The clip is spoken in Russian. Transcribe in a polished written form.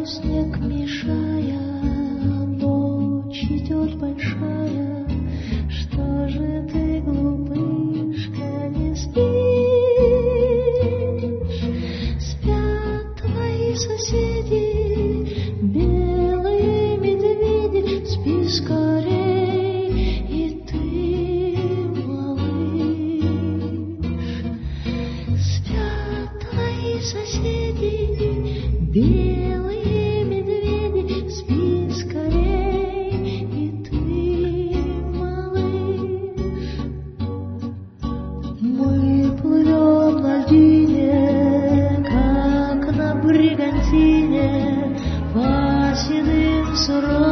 снег мешая, ночь идет большая. Что же ты, глупышка, не спишь? Спят твои соседи, белые медведи. Спи скорей, и ты, малыш. Спят твои соседи, белые медведи. Спи скорей, и ты, малыш. Мы плывем на льдине, как на бригантине, по седым суровым